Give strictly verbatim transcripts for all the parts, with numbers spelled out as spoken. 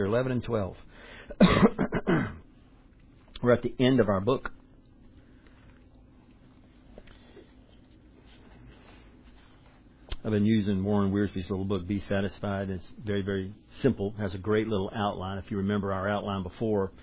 eleven and twelve. We're at the end of our book. I've been using Warren Wiersbe's little book, Be Satisfied. It's very, very simple. It has a great little outline. If you remember our outline before,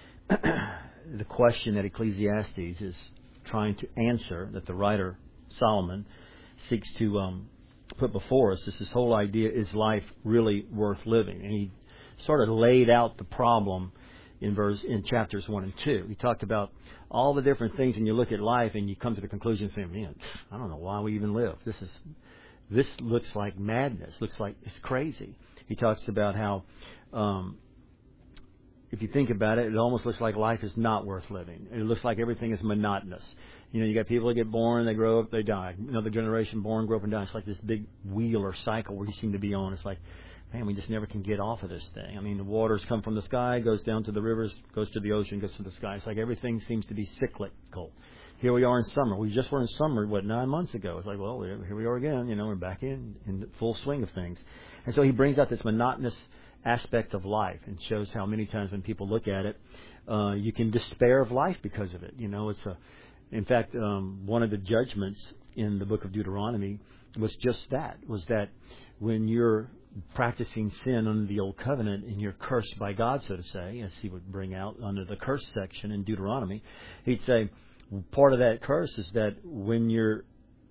the question that Ecclesiastes is trying to answer, that the writer Solomon seeks to um, put before us, is this whole idea, is life really worth living? And he sort of laid out the problem in verse in chapters one and two. He talked about all the different things, and you look at life and you come to the conclusion saying, man, I don't know why we even live. This is this looks like madness. Looks like it's crazy. He talks about how um, if you think about it, it almost looks like life is not worth living. It looks like everything is monotonous. You know, you got people that get born, they grow up, they die. Another generation born, grow up and die. It's like this big wheel or cycle where you seem to be on. It's like, man, we just never can get off of this thing. I mean, the waters come from the sky, goes down to the rivers, goes to the ocean, goes to the sky. It's like everything seems to be cyclical. Here we are in summer. We just were in summer, what, nine months ago. It's like, well, here we are again. You know, we're back in, in the full swing of things. And so he brings out this monotonous aspect of life and shows how many times when people look at it, uh, you can despair of life because of it. You know, it's a, in fact, um, one of the judgments in the book of Deuteronomy was just that, was that when you're practicing sin under the old covenant and you're cursed by God, so to say, as he would bring out under the curse section in Deuteronomy, he'd say part of that curse is that when you're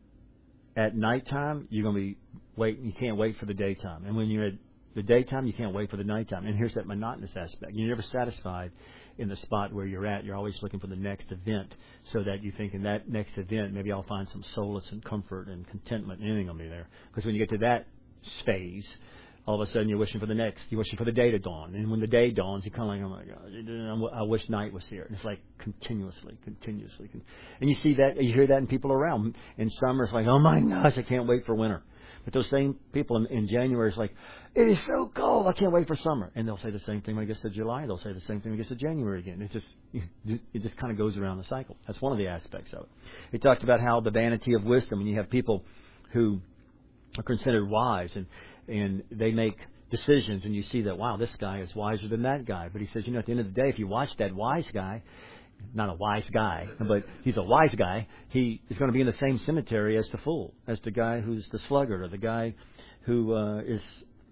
at nighttime, you're going to be wait. You can't wait for the daytime, and when you're at the daytime, you can't wait for the nighttime. And here's that monotonous aspect. You're never satisfied in the spot where you're at. You're always looking for the next event, so that you think in that next event, maybe I'll find some solace and comfort and contentment. Anything will be there. Because when you get to that phase, all of a sudden you're wishing for the next. You're wishing for the day to dawn. And when the day dawns, you're kind of like, oh my God, I wish night was here. And it's like continuously, continuously. And you see that, you hear that in people around. In summer, it's like, oh my gosh, I can't wait for winter. But those same people in, in January, it's like, it is so cold, I can't wait for summer. And they'll say the same thing when it gets to July. They'll say the same thing when it gets to January again. It just it just kind of goes around the cycle. That's one of the aspects of it. He talked about how the vanity of wisdom, and you have people who are considered wise, and, and they make decisions, and you see that, wow, this guy is wiser than that guy. But he says, you know, at the end of the day, if you watch that wise guy, not a wise guy, but he's a wise guy, he is going to be in the same cemetery as the fool, as the guy who's the sluggard, or the guy who uh, is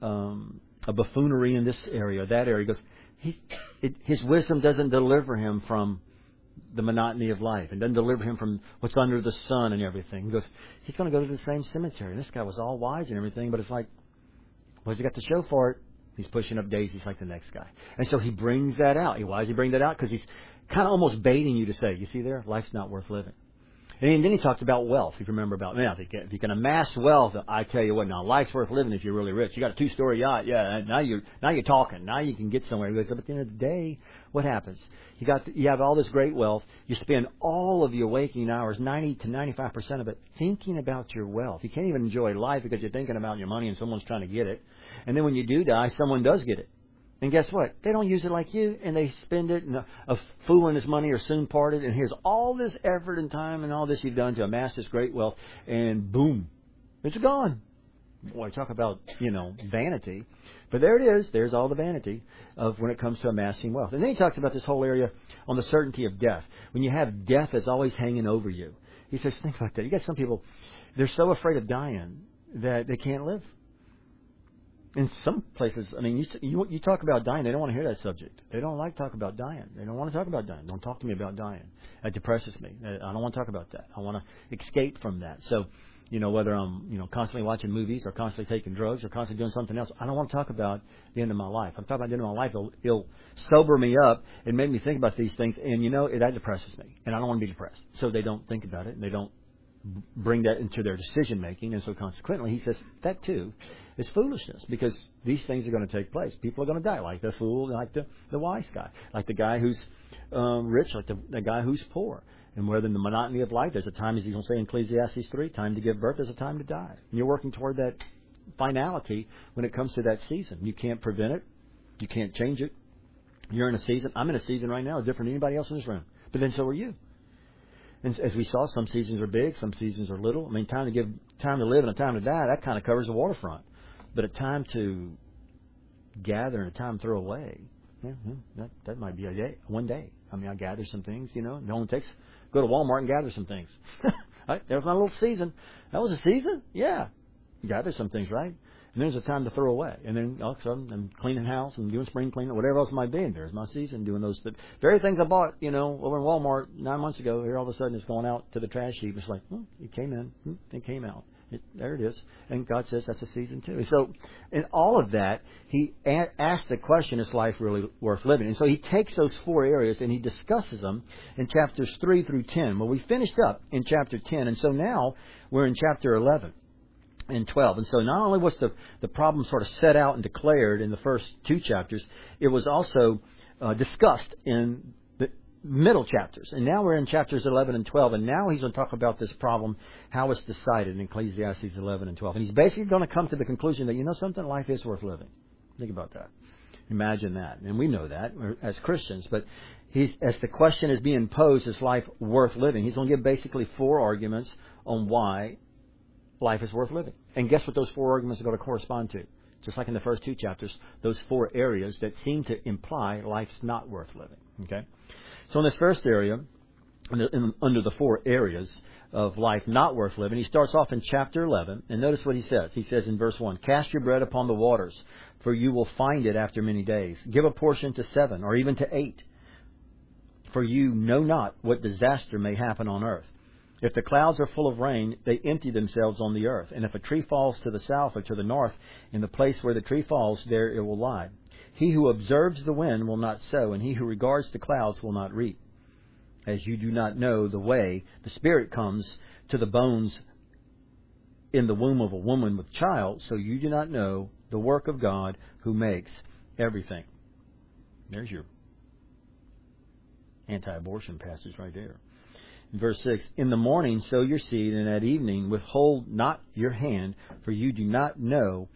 um, a buffoonery in this area or that area. He goes, he, it, his wisdom doesn't deliver him from the monotony of life, and doesn't deliver him from what's under the sun and everything. He goes, he's going to go to the same cemetery. This guy was all wise and everything, but it's like, what's he got to show for it? He's pushing up daisies like the next guy. And so he brings that out. Why does he bring that out? Because he's kind of almost baiting you to say, you see there, life's not worth living. And then he talked about wealth. If you remember about, now, if you can, if you can amass wealth, I tell you what, now life's worth living if you're really rich. You got a two-story yacht, yeah. Now you're now you're talking. Now you can get somewhere. He goes, but at the end of the day, what happens? You got you have all this great wealth. You spend all of your waking hours, ninety to ninety-five percent of it, thinking about your wealth. You can't even enjoy life because you're thinking about your money and someone's trying to get it. And then when you do die, someone does get it. And guess what? They don't use it like you, and they spend it, and a, a fool and his money are soon parted, and here's all this effort and time and all this you've done to amass this great wealth, and boom, it's gone. Boy, talk about, you know, vanity. But there it is. There's all the vanity of when it comes to amassing wealth. And then he talks about this whole area on the certainty of death. When you have death that's always hanging over you. He says, think about that. You got some people, they're so afraid of dying that they can't live. In some places, I mean, you, you you talk about dying, they don't want to hear that subject. They don't like to talk about dying. They don't want to talk about dying. Don't talk to me about dying. That depresses me. I don't want to talk about that. I want to escape from that. So, you know, whether I'm, you know, constantly watching movies or constantly taking drugs or constantly doing something else, I don't want to talk about the end of my life. I'm talking about the end of my life. It'll, it'll sober me up and make me think about these things. And, you know, that depresses me. And I don't want to be depressed. So they don't think about it, and they don't bring that into their decision making. And so consequently, he says that too is foolishness, because these things are going to take place. People are going to die, like the fool, like the, the wise guy, like the guy who's um, rich, like the, the guy who's poor. And whether in the monotony of life, there's a time, as he's going to say in Ecclesiastes three, time to give birth, there's a time to die. And you're working toward that finality when it comes to that season. You can't prevent it. You can't change it. You're in a season. I'm in a season right now different than anybody else in this room. But then so are you. And as we saw, some seasons are big, some seasons are little. I mean, time to give, time to live and a time to die, that kind of covers the waterfront. But a time to gather and a time to throw away. Yeah, yeah, that that might be a day, one day. I mean, I gather some things, you know. It only takes go to Walmart and gather some things. Right? There's my little season. That was a season? Yeah. Gather some things, right? And there's a time to throw away. And then all of a sudden I'm cleaning house and doing spring cleaning, whatever else it might be. And there's my season doing those th- very things I bought, you know, over in Walmart nine months ago. Here all of a sudden it's going out to the trash heap. It's like, hmm, it came in. Hmm, it came out. It, there it is. And God says that's a season too. So in all of that, he a- asked the question, is life really worth living? And so he takes those four areas and he discusses them in chapters three through ten. Well, we finished up in chapter ten. And so now we're in chapter eleven. And twelve. And so not only was the, the problem sort of set out and declared in the first two chapters, it was also uh, discussed in the middle chapters. And now we're in chapters eleven and twelve, and now he's going to talk about this problem, how it's decided in Ecclesiastes eleven and twelve. And he's basically going to come to the conclusion that, you know something, life is worth living. Think about that. Imagine that. And we know that as Christians. But he's, as the question is being posed, is life worth living? He's going to give basically four arguments on why life is worth living. And guess what those four arguments are going to correspond to? Just like in the first two chapters, those four areas that seem to imply life's not worth living. Okay? So in this first area, in the, in, under the four areas of life not worth living, he starts off in chapter eleven, and notice what he says. He says in verse one, cast your bread upon the waters, for you will find it after many days. Give a portion to seven, or even to eight, for you know not what disaster may happen on earth. If the clouds are full of rain, they empty themselves on the earth. And if a tree falls to the south or to the north, in the place where the tree falls, there it will lie. He who observes the wind will not sow, and he who regards the clouds will not reap. As you do not know the way the Spirit comes to the bones in the womb of a woman with child, so you do not know the work of God who makes everything. There's your anti-abortion passage right there. Verse six, in the morning sow your seed, and at evening withhold not your hand, for you do not know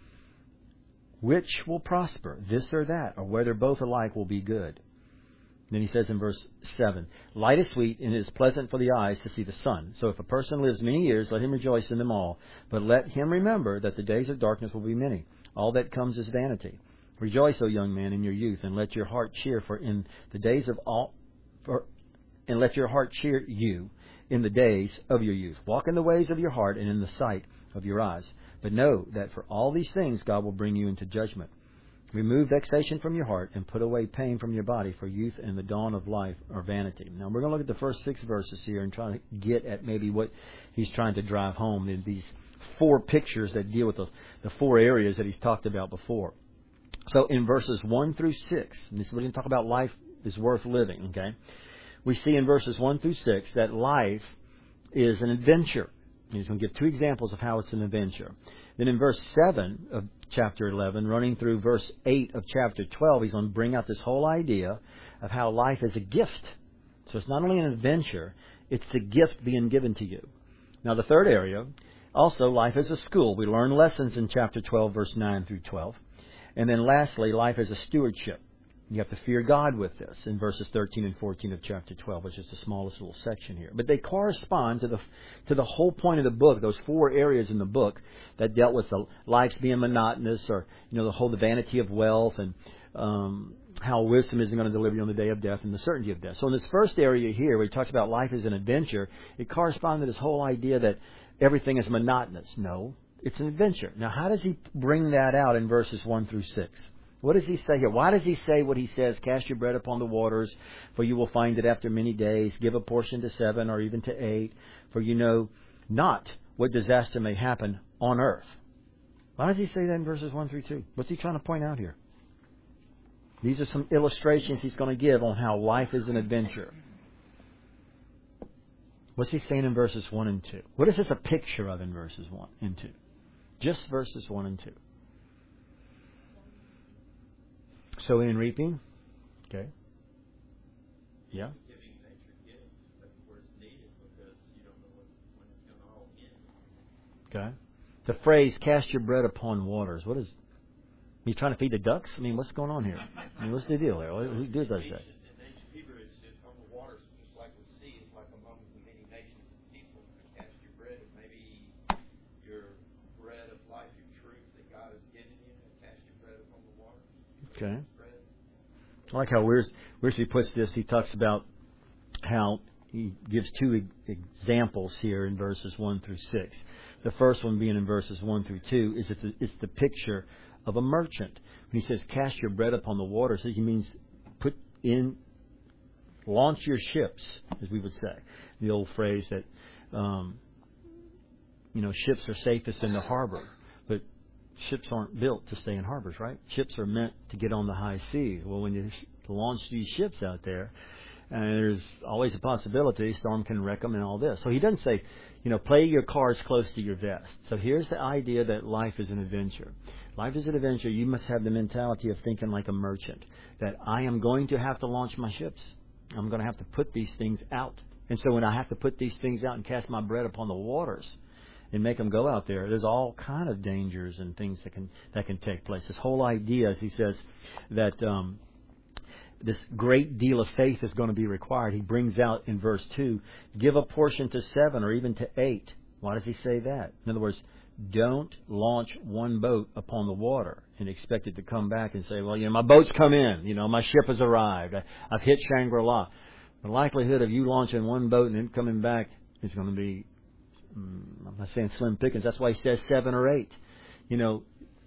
which will prosper, this or that, or whether both alike will be good. And then he says in verse seven, light is sweet, and it is pleasant for the eyes to see the sun. So if a person lives many years, let him rejoice in them all. But let him remember that the days of darkness will be many. All that comes is vanity. Rejoice, O young man, in your youth, and let your heart cheer, for in the days of all... for And let your heart cheer you in the days of your youth. Walk in the ways of your heart and in the sight of your eyes. But know that for all these things God will bring you into judgment. Remove vexation from your heart and put away pain from your body, for youth and the dawn of life are vanity. Now we're going to look at the first six verses here and try to get at maybe what he's trying to drive home in these four pictures that deal with the, the four areas that he's talked about before. So in verses one through six, and this is what we're going to talk about, life is worth living, okay? We see in verses one through six that life is an adventure. He's going to give two examples of how it's an adventure. Then in verse seven of chapter eleven, running through verse eight of chapter twelve, he's going to bring out this whole idea of how life is a gift. So it's not only an adventure, it's the gift being given to you. Now the third area, also life is a school. We learn lessons in chapter twelve, verse nine through twelve. And then lastly, life is a stewardship. You have to fear God with this in verses thirteen and fourteen of chapter twelve, which is the smallest little section here. But they correspond to the to the whole point of the book, those four areas in the book that dealt with the lives being monotonous, or you know the whole the vanity of wealth, and um, how wisdom isn't going to deliver you on the day of death, and the certainty of death. So in this first area here, where he talks about life as an adventure, it corresponds to this whole idea that everything is monotonous. No, it's an adventure. Now, how does he bring that out in verses one through six? What does he say here? Why does he say what he says? Cast your bread upon the waters, for you will find it after many days. Give a portion to seven or even to eight, for you know not what disaster may happen on earth. Why does he say that in verses one through two? What's he trying to point out here? These are some illustrations he's going to give on how life is an adventure. What's he saying in verses one and two? What is this a picture of in verses one and two? Just verses one and two. Sowing and reaping. Okay. Yeah. Giving nature gifts, but where it's needed, because you don't know when, when it's going to all end. Okay. The phrase "cast your bread upon waters." What is? He's trying to feed the ducks. I mean, what's going on here? I mean, what's the deal there? Who does that? In ancient Hebrew, it's just on the waters, just like the sea. It's like among the many nations of people. Cast your bread, and maybe your bread of life, your truth that God has given you, and cast your bread upon the water. Okay. I like how Wears, Wearsby puts this. He talks about how he gives two e- examples here in verses one through six. The first one being in verses one through two is it's the, it's the picture of a merchant. When he says, cast your bread upon the water, so he means put in, launch your ships, as we would say. The old phrase that, um, you know, ships are safest in the harbor. But ships aren't built to stay in harbors, right? Ships are meant to get on the high seas. Well, when you launch these ships out there, and there's always a possibility storm can wreck them and all this. So he doesn't say, you know, play your cards close to your vest. So here's the idea that life is an adventure. Life is an adventure. You must have the mentality of thinking like a merchant, that I am going to have to launch my ships. I'm going to have to put these things out. And so when I have to put these things out and cast my bread upon the waters and make them go out there, there's all kind of dangers and things that can that can take place. This whole idea, as he says, that um, this great deal of faith is going to be required. He brings out in verse two, give a portion to seven or even to eight. Why does he say that? In other words, don't launch one boat upon the water and expect it to come back and say, well, you know, my boat's come in. You know, my ship has arrived. I, I've hit Shangri-La. The likelihood of you launching one boat and then coming back is going to be, um, I'm not saying slim pickings. That's why he says seven or eight. You know,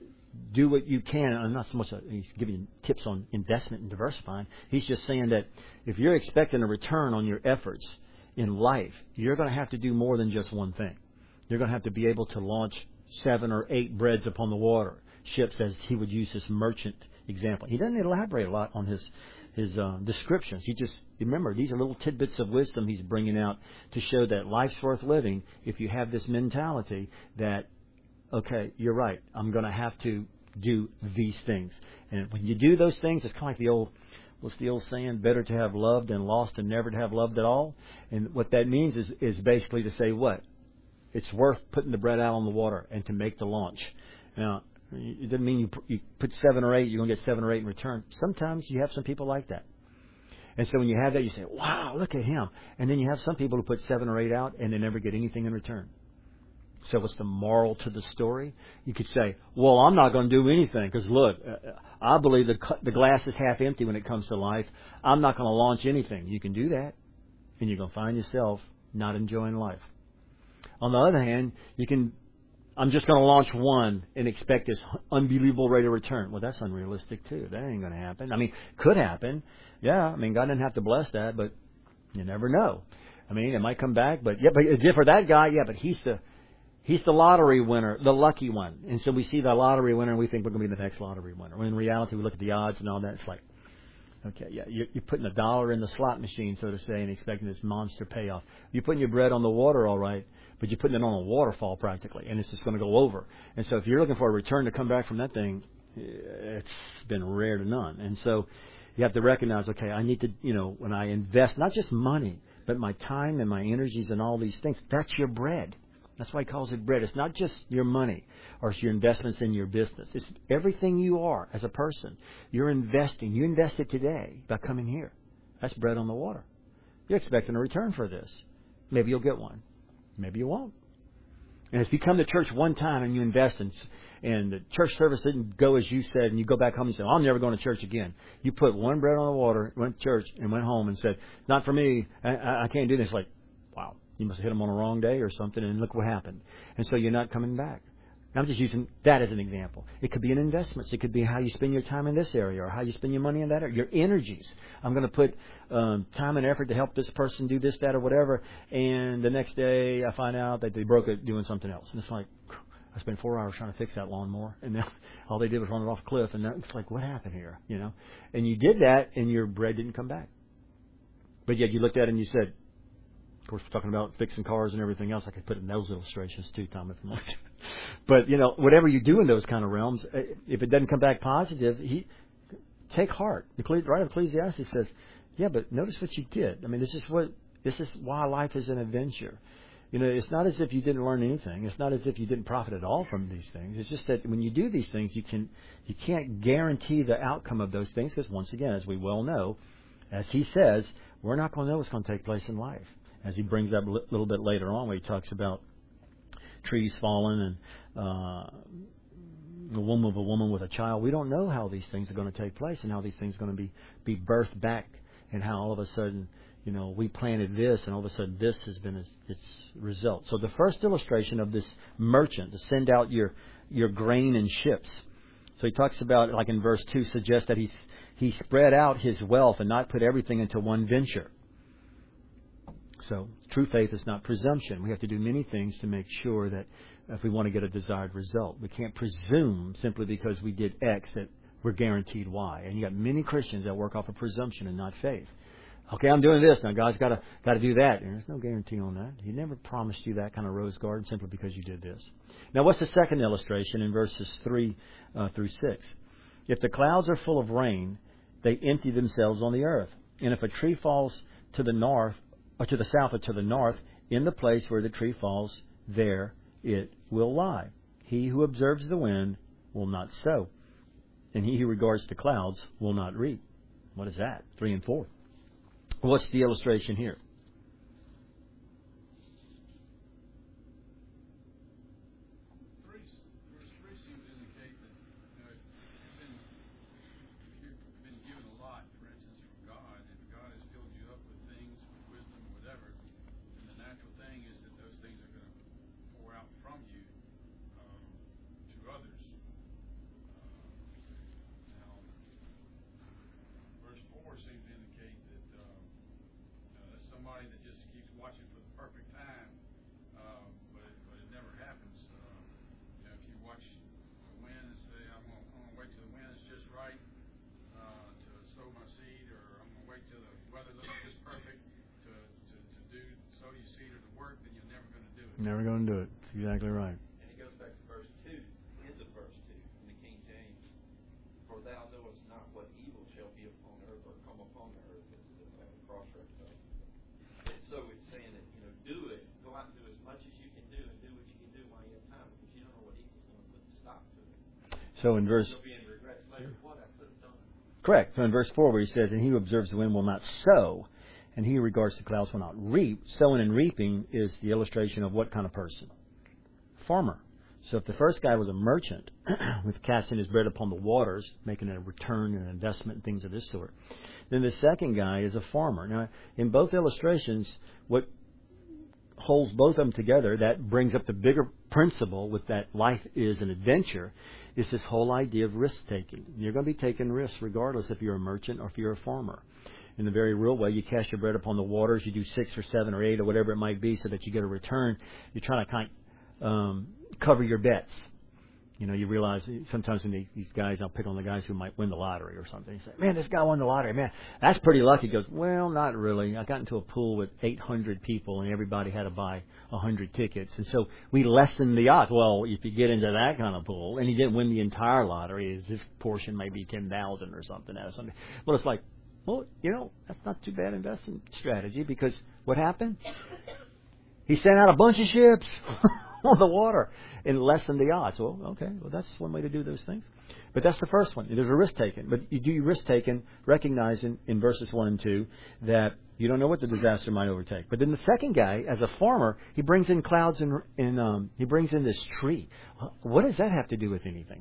do what you can. I'm not so much a, he's giving tips on investment and diversifying. He's just saying that if you're expecting a return on your efforts in life, you're going to have to do more than just one thing. You're going to have to be able to launch seven or eight breads upon the water. Ships, as he would use this merchant example. He doesn't elaborate a lot on his his uh, descriptions. He just, remember, these are little tidbits of wisdom he's bringing out to show that life's worth living if you have this mentality that, okay, you're right, I'm going to have to do these things. And when you do those things, it's kind of like the old, what's the old saying, better to have loved than lost than never to have loved at all. And what that means is, is basically to say what? It's worth putting the bread out on the water and to make the launch. Now, it doesn't mean you, you put seven or eight, you're going to get seven or eight in return. Sometimes you have some people like that. And so when you have that, you say, wow, look at him. And then you have some people who put seven or eight out and they never get anything in return. So what's the moral to the story? You could say, well, I'm not going to do anything because, look, I believe the, the glass is half empty when it comes to life. I'm not going to launch anything. You can do that, and you're going to find yourself not enjoying life. On the other hand, you can, I'm just going to launch one and expect this unbelievable rate of return. Well, that's unrealistic, too. That ain't going to happen. I mean, could happen. Yeah, I mean, God didn't have to bless that, but you never know. I mean, it might come back, but yeah, but for that guy, yeah, but he's the he's the lottery winner, the lucky one. And so we see the lottery winner and we think we're going to be the next lottery winner. When in reality, we look at the odds and all that. It's like, okay, yeah, you're, you're putting a dollar in the slot machine, so to say, and expecting this monster payoff. You're putting your bread on the water, all right, but you're putting it on a waterfall practically, and it's just going to go over. And so if you're looking for a return to come back from that thing, it's been rare to none. And so you have to recognize, okay, I need to, you know, when I invest, not just money, but my time and my energies and all these things, that's your bread. That's why he calls it bread. It's not just your money or it's your investments in your business. It's everything you are as a person. You're investing. You invested today by coming here. That's bread on the water. You're expecting a return for this. Maybe you'll get one. Maybe you won't. And if you come to church one time and you invest in, and the church service didn't go as you said, and you go back home and say, oh, I'm never going to church again. You put one bread on the water, went to church, and went home and said, not for me. I, I, I can't do this. Like, wow. You must have hit them on a wrong day or something, and look what happened. And so you're not coming back. I'm just using that as an example. It could be an investment. It could be how you spend your time in this area or how you spend your money in that area. Your energies. I'm going to put um, time and effort to help this person do this, that, or whatever, and the next day I find out that they broke it doing something else. And it's like, I spent four hours trying to fix that lawnmower, and then all they did was run it off a cliff. And it's like, what happened here? You know? And you did that, and your bread didn't come back. But yet you looked at it and you said, of course, we're talking about fixing cars and everything else. I could put in those illustrations too, Tom, if you want. But, you know, whatever you do in those kind of realms, if it doesn't come back positive, he take heart. The right of Ecclesiastes says, yeah, but notice what you did. I mean, this is what this is why life is an adventure. You know, it's not as if you didn't learn anything. It's not as if you didn't profit at all from these things. It's just that when you do these things, you can you can't guarantee the outcome of those things because, once again, as we well know, as he says, we're not going to know what's going to take place in life. As he brings up a little bit later on, where he talks about trees falling and uh, the womb of a woman with a child. We don't know how these things are going to take place and how these things are going to be, be birthed back, and how all of a sudden, you know, we planted this and all of a sudden this has been its, its result. So the first illustration of this merchant to send out your your grain in ships. So he talks about, like in verse two, suggests that he's, he spread out his wealth and not put everything into one venture. So true faith is not presumption. We have to do many things to make sure that if we want to get a desired result. We can't presume simply because we did X that we're guaranteed Y. And you got many Christians that work off of presumption and not faith. Okay, I'm doing this now. God's got to got to do that. And there's no guarantee on that. He never promised you that kind of rose garden simply because you did this. Now, what's the second illustration in verses three uh, through six? If the clouds are full of rain, they empty themselves on the earth. And if a tree falls to the north, or to the south or to the north, in the place where the tree falls, there it will lie. He who observes the wind will not sow, and he who regards the clouds will not reap. What is that? Three and four. What's the illustration here? Never going to do it. That's exactly right. And it goes back to verse two, end of verse two, in the King James. For thou knowest not what evil shall be upon earth or come upon the earth. It's the uh, cross reference. And so it's saying that, you know, do it. Go out and do as much as you can do and do what you can do while you have time, because you don't know what evil's going to put the stop to it. So in verse... You'll be in regrets later. What? I could have done it. Correct. So in verse four where he says, and he who observes the wind will not sow, and he who regards the clouds will not reap. Sowing and reaping is the illustration of what kind of person? Farmer. So if the first guy was a merchant with casting his bread upon the waters, making a return and investment and things of this sort, then the second guy is a farmer. Now, in both illustrations, what holds both of them together, that brings up the bigger principle with that life is an adventure, is this whole idea of risk-taking. You're going to be taking risks regardless if you're a merchant or if you're a farmer. In the very real way, you cast your bread upon the waters, you do six or seven or eight or whatever it might be so that you get a return. You're trying to kind of um, cover your bets. You know, you realize sometimes when they, these guys, I'll pick on the guys who might win the lottery or something. You say, man, this guy won the lottery. Man, that's pretty lucky. He goes, well, not really. I got into a pool with eight hundred people and everybody had to buy one hundred tickets. And so we lessened the odds. Well, if you get into that kind of pool and he didn't win the entire lottery, his portion may be ten thousand or something. Or something. Well, it's like, well, you know, that's not too bad investment strategy, because what happened? He sent out a bunch of ships on the water and lessened the odds. Well, okay, well, that's one way to do those things. But that's the first one. There's a risk taken. But you do risk taken, recognizing in verses one and two that you don't know what the disaster might overtake. But then the second guy, as a farmer, he brings in clouds and, and um, he brings in this tree. What does that have to do with anything?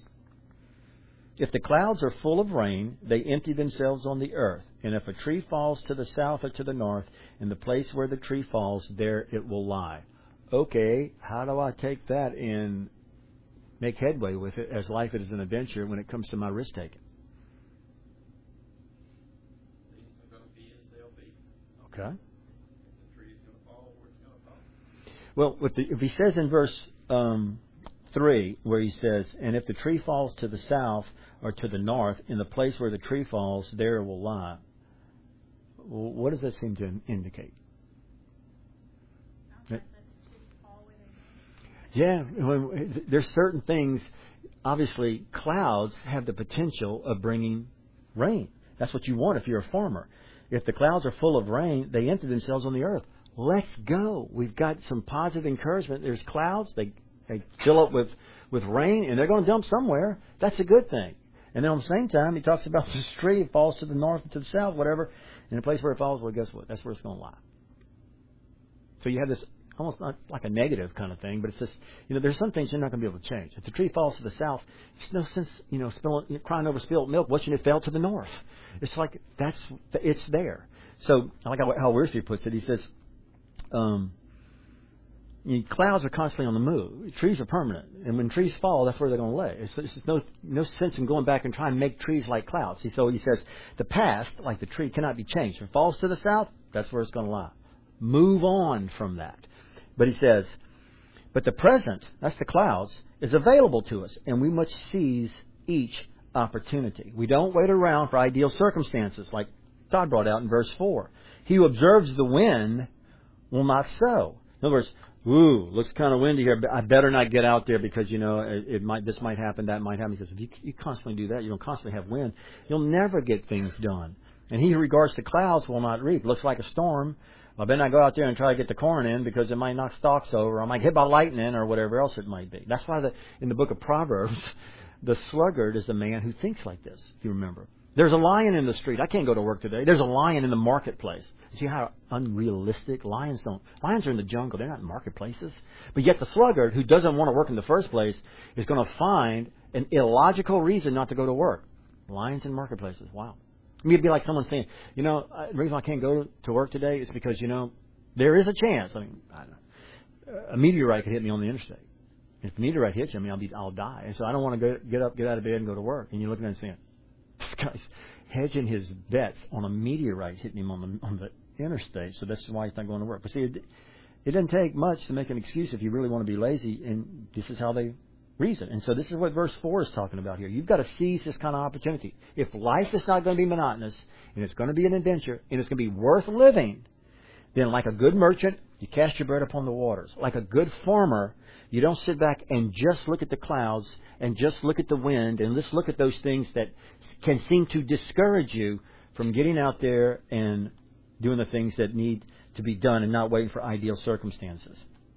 If the clouds are full of rain, they empty themselves on the earth. And if a tree falls to the south or to the north, in the place where the tree falls, there it will lie. Okay, how do I take that and make headway with it as life is an adventure when it comes to my risk taking? Things are going to be as they'll be. Okay. The tree's going to fall where it's going to fall. Well, if, the, if he says in verse um, three, where he says, and if the tree falls to the south or to the north, in the place where the tree falls, there it will lie. Well, what does that seem to indicate? Yeah, there's certain things. Obviously, clouds have the potential of bringing rain. That's what you want if you're a farmer. If the clouds are full of rain, they empty themselves on the earth. Let's go. We've got some positive encouragement. There's clouds. They they fill up with, with rain, and they're going to dump somewhere. That's a good thing. And then on the same time, he talks about this tree. It falls to the north and to the south, whatever. In the place where it falls, well, guess what? That's where it's going to lie. So you have this almost not like a negative kind of thing, but it's just, you know, there's some things you're not going to be able to change. If the tree falls to the south, there's no sense, you know, spilling, crying over spilled milk, wishing it fell to the north. It's like, that's, it's there. So, I like how, how Wiersbe puts it. He says, um, you know, clouds are constantly on the move. Trees are permanent. And when trees fall, that's where they're going to lay. It's, it's no, no sense in going back and trying to make trees like clouds. He, so he says, the past, like the tree, cannot be changed. If it falls to the south, that's where it's going to lie. Move on from that. But he says, but the present, that's the clouds, is available to us, and we must seize each opportunity. We don't wait around for ideal circumstances, like Todd brought out in verse four. He who observes the wind will not sow. In other words, ooh, looks kind of windy here, but I better not get out there because, you know, it, it might, this might happen, that might happen. He says, if you, you constantly do that, you're going to constantly have wind, you'll never get things done. And he who regards the clouds will not reap. Looks like a storm. I better not go out there and try to get the corn in because it might knock stalks over, or I might get hit by lightning, or whatever else it might be. That's why the, in the book of Proverbs, the sluggard is the man who thinks like this, if you remember. There's a lion in the street. I can't go to work today. There's a lion in the marketplace. See how unrealistic? Lions don't. Lions are in the jungle. They're not in marketplaces. But yet the sluggard, who doesn't want to work in the first place, is going to find an illogical reason not to go to work. Lions in marketplaces. Wow. I mean, it'd be like someone saying, you know, the reason I can't go to work today is because, you know, there is a chance. I mean, I don't know, a meteorite could hit me on the interstate. If a meteorite hits you, I mean, I'll be, I'll die. And so I don't want to go, get up, get out of bed, and go to work. And you're looking at it and saying, this guy's hedging his bets on a meteorite hitting him on the on the interstate, so that's why he's not going to work. But see, it, it doesn't take much to make an excuse if you really want to be lazy, and this is how they reason. And so this is what verse four is talking about here. You've got to seize this kind of opportunity. If life is not going to be monotonous, and it's going to be an adventure, and it's going to be worth living, then like a good merchant, you cast your bread upon the waters. Like a good farmer, you don't sit back and just look at the clouds and just look at the wind and just look at those things that can seem to discourage you from getting out there and doing the things that need to be done and not waiting for ideal circumstances.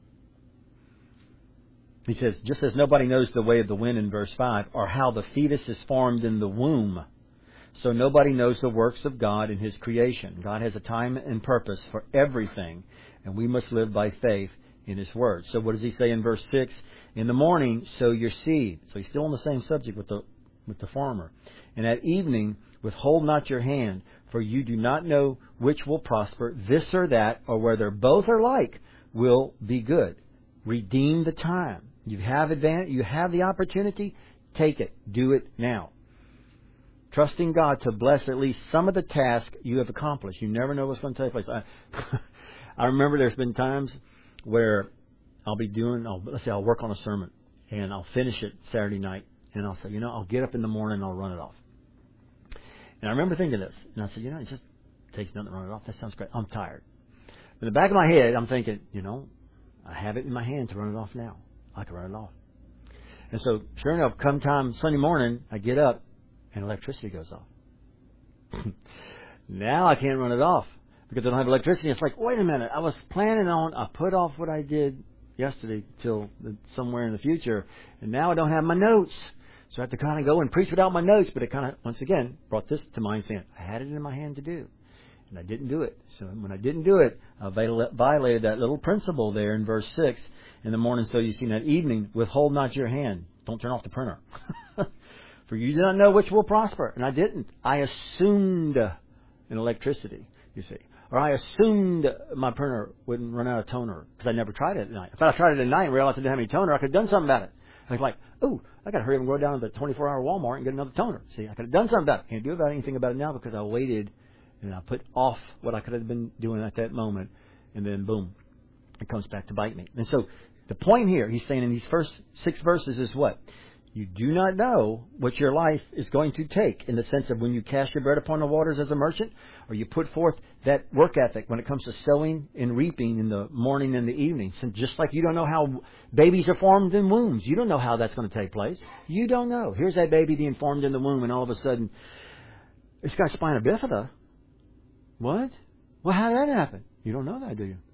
He says, just as nobody knows the way of the wind in verse five, or how the fetus is formed in the womb, so nobody knows the works of God in His creation. God has a time and purpose for everything, and we must live by faith in His Word. So what does He say in verse six? In the morning, sow your seed. So He's still on the same subject with the with the farmer. And at evening, withhold not your hand, for you do not know which will prosper, this or that, or whether both are like, will be good. Redeem the time. You have advantage, you have the opportunity, take it. Do it now. Trusting God to bless at least some of the task you have accomplished. You never know what's going to take place. I, I remember there's been times where I'll be doing, I'll, let's say I'll work on a sermon, and I'll finish it Saturday night, and I'll say, you know, I'll get up in the morning and I'll run it off. And I remember thinking this, and I said, you know, it just takes nothing to run it off. That sounds great. I'm tired. But in the back of my head, I'm thinking, you know, I have it in my hand to run it off now. I can run it off. And so, sure enough, come time Sunday morning, I get up, and electricity goes off. Now I can't run it off because I don't have electricity. It's like, wait a minute, I was planning on, I put off what I did yesterday till the, somewhere in the future, and now I don't have my notes. So I have to kind of go and preach without my notes, but it kind of, once again, brought this to mind saying, I had it in my hand to do, and I didn't do it. So when I didn't do it, I violated that little principle there in verse six. In the morning, so you see that evening, withhold not your hand. Don't turn off the printer. For you do not know which will prosper. And I didn't. I assumed in electricity, you see. Or I assumed my printer wouldn't run out of toner because I never tried it at night. If I tried it at night and realized I didn't have any toner, I could have done something about it. I was like, oh, I got to hurry up and go down to the twenty-four hour Walmart and get another toner. See, I could have done something about it. Can't do about anything about it now because I waited and I put off what I could have been doing at that moment. And then, boom, it comes back to bite me. And so the point here, he's saying in these first six verses is what? You do not know what your life is going to take in the sense of when you cast your bread upon the waters as a merchant, or you put forth that work ethic when it comes to sowing and reaping in the morning and the evening. So just like you don't know how babies are formed in wombs. You don't know how that's going to take place. You don't know. Here's that baby being formed in the womb, and all of a sudden, it's got spina bifida. What? Well, how did that happen? You don't know that, do you?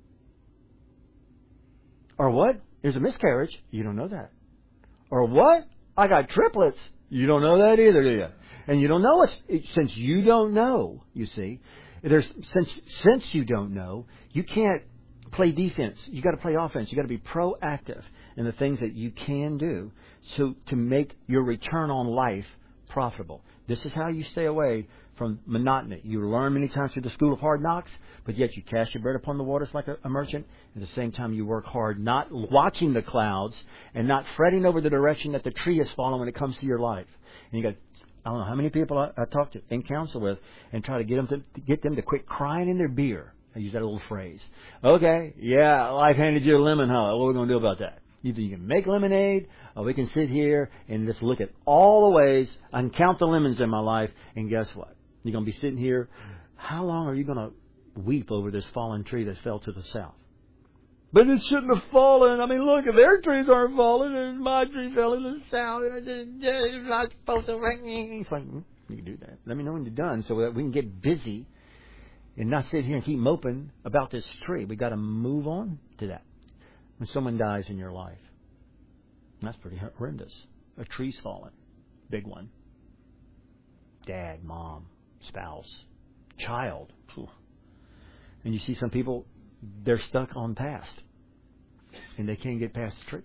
Or what? There's a miscarriage. You don't know that. Or what? I got triplets. You don't know that either, do you? And you don't know it since you don't know, you see. There's since since you don't know, you can't play defense. You got to play offense. You got to be proactive in the things that you can do so to make your return on life profitable. This is how you stay away from monotony. You learn many times through the school of hard knocks, but yet you cast your bread upon the waters like a, a merchant. At the same time, you work hard, not watching the clouds and not fretting over the direction that the tree has fallen when it comes to your life. And you got, I don't know how many people I, I talk to and counsel with and try to get them to, to get them to quit crying in their beer. I use that little phrase. Okay, yeah, life handed you a lemon, huh? What are we going to do about that? Either you can make lemonade, or we can sit here and just look at all the ways I can count the lemons in my life, and guess what? You're going to be sitting here. How long are you going to weep over this fallen tree that fell to the south? But it shouldn't have fallen. I mean, look, if their trees aren't falling, and my tree fell in the south, it's not supposed to rain. It's like, you can do that. Let me know when you're done so that we can get busy and not sit here and keep moping about this tree. We got to move on to that. When someone dies in your life, that's pretty horrendous. A tree's fallen. Big one. Dad, mom, spouse, child. And you see some people, they're stuck on past. And they can't get past the tree.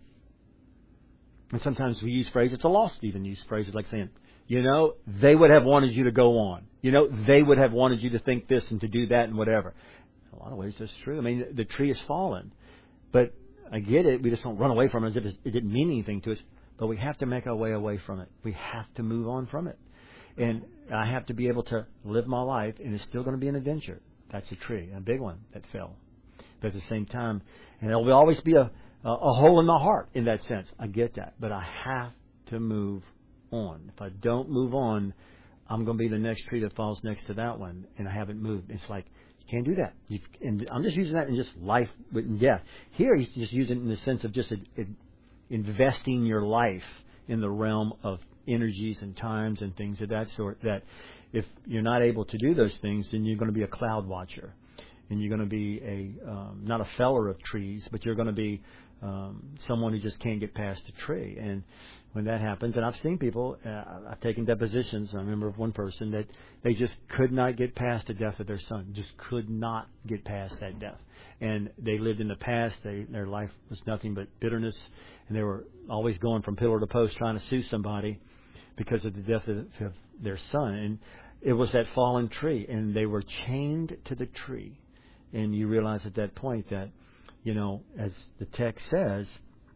And sometimes we use phrases, it's a lost even use phrases like saying, you know, they would have wanted you to go on. You know, they would have wanted you to think this and to do that and whatever. In a lot of ways, that's true. I mean, the tree has fallen. But I get it. We just don't run away from it as if it didn't mean anything to us. But we have to make our way away from it. We have to move on from it. And I have to be able to live my life, and it's still going to be an adventure. That's a tree, a big one that fell. But at the same time, and there will always be a, a, a hole in my heart in that sense. I get that. But I have to move on. If I don't move on, I'm going to be the next tree that falls next to that one, and I haven't moved. It's like, you can't do that. You, and I'm just using that in just life and death. Here, he's just using it in the sense of just a, a, investing your life in the realm of energies and times and things of that sort, that if you're not able to do those things, then you're going to be a cloud watcher. And you're going to be a um, not a feller of trees, but you're going to be um, someone who just can't get past a tree. And when that happens, and I've seen people, uh, I've taken depositions. I remember of one person that they just could not get past the death of their son, just could not get past that death. And they lived in the past. They, their life was nothing but bitterness, and they were always going from pillar to post trying to sue somebody because of the death of, of their son. And it was that fallen tree, and they were chained to the tree. And you realize at that point that, you know, as the text says,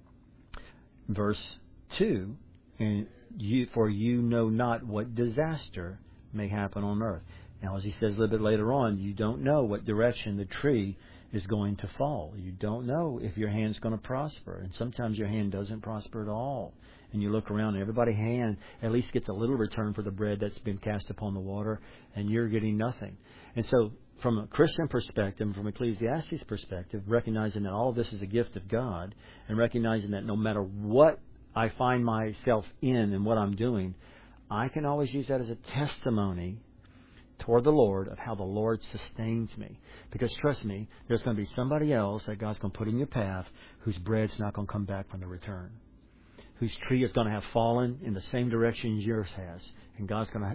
verse two, and you, for you know not what disaster may happen on earth. Now, as he says a little bit later on, you don't know what direction the tree is going to fall. You don't know if your hand's going to prosper. And sometimes your hand doesn't prosper at all. And you look around and everybody's hand at least gets a little return for the bread that's been cast upon the water, and you're getting nothing. And so from a Christian perspective, from Ecclesiastes' perspective, recognizing that all of this is a gift of God, and recognizing that no matter what I find myself in and what I'm doing, I can always use that as a testimony toward the Lord of how the Lord sustains me. Because trust me, there's going to be somebody else that God's going to put in your path whose bread's not going to come back from the return, whose tree is going to have fallen in the same direction yours has, and God's going to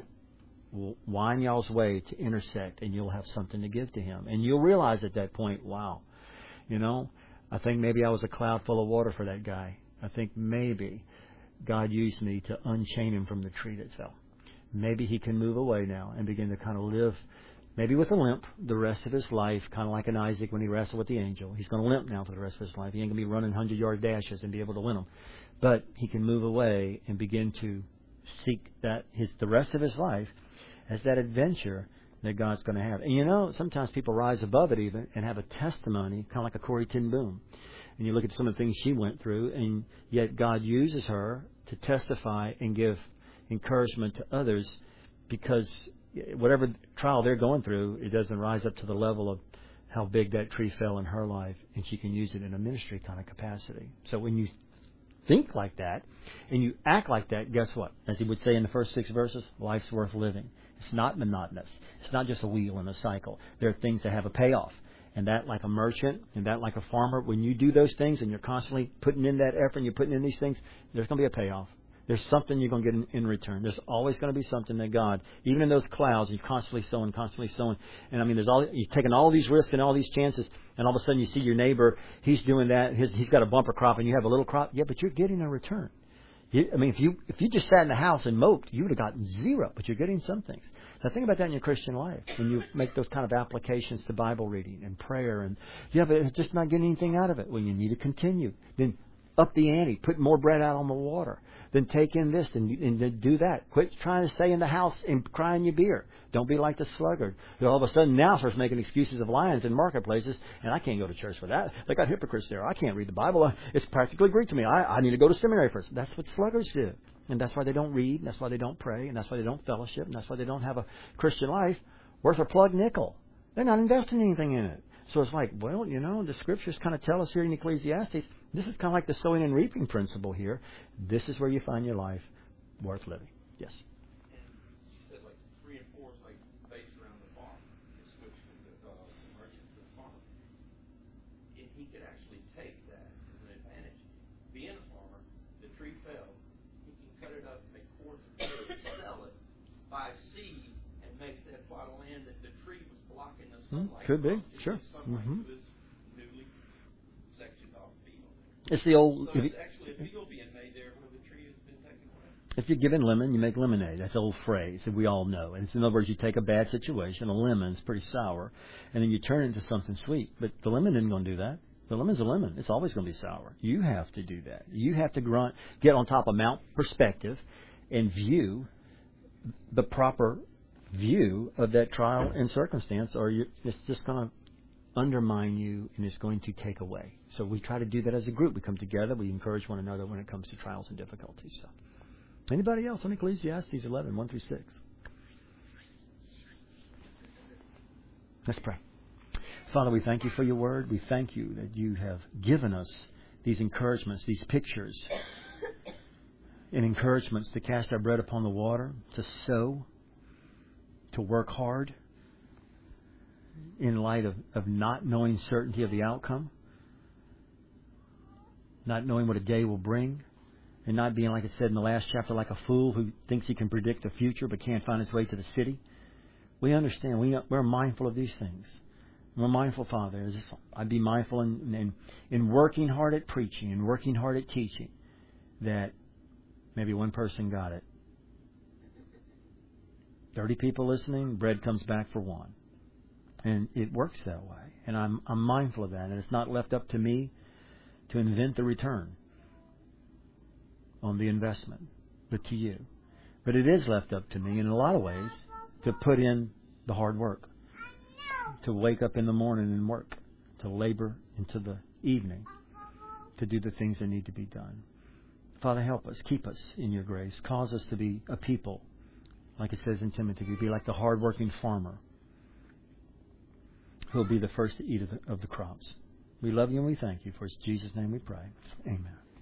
wind y'all's way to intersect, and you'll have something to give to Him. And you'll realize at that point, wow, you know, I think maybe I was a cloud full of water for that guy. I think maybe God used me to unchain him from the tree that fell. Maybe he can move away now and begin to kind of live, maybe with a limp, the rest of his life, kind of like an Isaac when he wrestled with the angel. He's going to limp now for the rest of his life. He ain't going to be running hundred-yard dashes and be able to win them. But he can move away and begin to seek that his the rest of his life as that adventure that God's going to have. And you know, sometimes people rise above it even and have a testimony, kind of like a Corrie ten Boom. And you look at some of the things she went through, and yet God uses her to testify and give encouragement to others, because whatever trial they're going through, it doesn't rise up to the level of how big that tree fell in her life, and she can use it in a ministry kind of capacity. So when you think like that and you act like that, guess what? As he would say in the first six verses, life's worth living. It's not monotonous. It's not just a wheel in a cycle. There are things that have a payoff. And that like a merchant, and that like a farmer, when you do those things and you're constantly putting in that effort and you're putting in these things, there's going to be a payoff. There's something you're going to get in, in return. There's always going to be something that God, even in those clouds, you're constantly sowing, constantly sowing. And I mean, there's all you're taking all these risks and all these chances, and all of a sudden you see your neighbor, he's doing that, his, he's got a bumper crop, and you have a little crop. Yeah, but you're getting a return. You, I mean, if you if you just sat in the house and moped, you would have gotten zero, but you're getting some things. Now think about that in your Christian life. When you make those kind of applications to Bible reading and prayer, and yeah, but it's just not getting anything out of it. Well, you need to continue. Then up the ante, put more bread out on the water. Then take in this and, and do that. Quit trying to stay in the house and crying your beer. Don't be like the sluggard who all of a sudden now starts making excuses of lions in marketplaces, and I can't go to church for that. They got hypocrites there. I can't read the Bible. It's practically Greek to me. I, I need to go to seminary first. That's what sluggards do. And that's why they don't read, and that's why they don't pray, and that's why they don't fellowship, and that's why they don't have a Christian life worth a plug nickel. They're not investing anything in it. So it's like, well, you know, the Scriptures kind of tell us here in Ecclesiastes, this is kind of like the sowing and reaping principle here. This is where you find your life worth living. Yes? And you said like three and four is like based around the farm. It switched from the uh, merchant to the farmer. If he could actually take that as an advantage, being a farmer, the tree fell, he can cut it up and make cords of wood, sell it, buy seed, and make that plot of land that the tree was blocking the sunlight. Could be, from. sure. Sunlight Mm-hmm. to his newly sectioned off field. It's the old. So If it's you, actually a field being made there where the tree has been taken away. if you're given lemon, you make lemonade. That's an old phrase that we all know. And it's, in other words, you take a bad situation, a lemon, it's pretty sour, and then you turn it into something sweet. But the lemon isn't going to do that. The lemon's a lemon. It's always going to be sour. You have to do that. You have to grunt, get on top of Mount Perspective and view the proper view of that trial and circumstance, or you, it's just going to undermine you and it's going to take away. So we try to do that as a group. We come together. We encourage one another when it comes to trials and difficulties. So, anybody else on Ecclesiastes eleven, one through six? Let's pray. Father, we thank you for your word. We thank you that you have given us these encouragements, these pictures, and encouragements to cast our bread upon the water, to sow, to work hard in light of, of not knowing certainty of the outcome, not knowing what a day will bring, and not being, like it said in the last chapter, like a fool who thinks he can predict the future but can't find his way to the city. We understand. We, we're mindful of these things. We're mindful, Father. I'd be mindful in, in, in working hard at preaching and working hard at teaching that maybe one person got it. Thirty people listening, bread comes back for one. And it works that way. And I'm I'm mindful of that. And it's not left up to me to invent the return on the investment, but to you. But it is left up to me in a lot of ways to put in the hard work, to wake up in the morning and work, to labor into the evening, to do the things that need to be done. Father, help us. Keep us in your grace. Cause us to be a people, like it says in Timothy, to be like the hard-working farmer who will be the first to eat of the, of the crops. We love you and we thank you. For it's in Jesus' name we pray. Amen.